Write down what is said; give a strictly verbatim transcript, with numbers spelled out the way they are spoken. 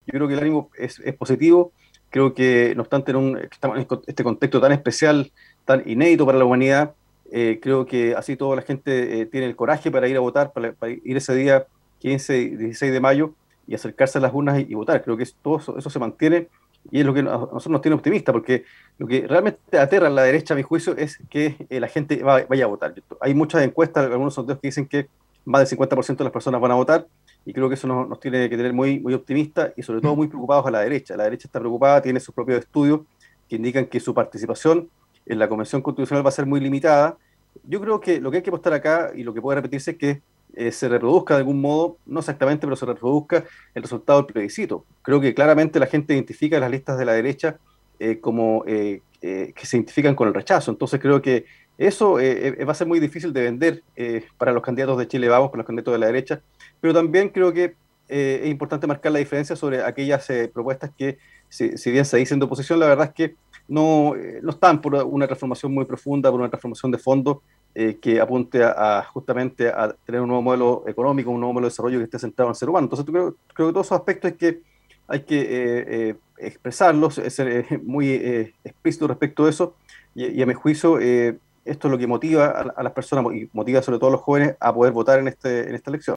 Yo creo que el ánimo es, es positivo. Creo que, no obstante, en un, estamos en este contexto tan especial, tan inédito para la humanidad, eh, creo que así toda la gente eh, tiene el coraje para ir a votar, para, para ir ese día quince, dieciséis de mayo y acercarse a las urnas y, y votar. Creo que es- todo eso, eso se mantiene y es lo que a nosotros nos tiene optimistas, porque lo que realmente aterra a la derecha, a mi juicio, es que eh, la gente va- vaya a votar. Hay muchas encuestas, algunos sondeos que dicen que más del cincuenta por ciento de las personas van a votar, y creo que eso nos, nos tiene que tener muy, muy optimistas y sobre todo muy preocupados a la derecha. La derecha está preocupada, tiene sus propios estudios que indican que su participación en la Convención Constitucional va a ser muy limitada. Yo creo que lo que hay que apostar acá y lo que puede repetirse es que eh, se reproduzca de algún modo, no exactamente, pero se reproduzca el resultado del plebiscito. Creo que claramente la gente identifica las listas de la derecha eh, como eh, eh, que se identifican con el rechazo. Entonces creo que eso eh, eh, va a ser muy difícil de vender eh, para los candidatos de Chile Vamos, para los candidatos de la derecha, pero también creo que eh, es importante marcar la diferencia sobre aquellas eh, propuestas que, si, si, bien se dicen de oposición, la verdad es que no, eh, no están por una transformación muy profunda, por una transformación de fondo eh, que apunte a, a, justamente a tener un nuevo modelo económico, un nuevo modelo de desarrollo que esté centrado en el ser humano. Entonces, creo, creo que todos esos aspectos hay que, hay que eh, eh, expresarlos, ser eh, muy eh, explícito respecto a eso, y, y a mi juicio, eh, esto es lo que motiva a, a las personas y motiva sobre todo a los jóvenes a poder votar en, este, en esta elección.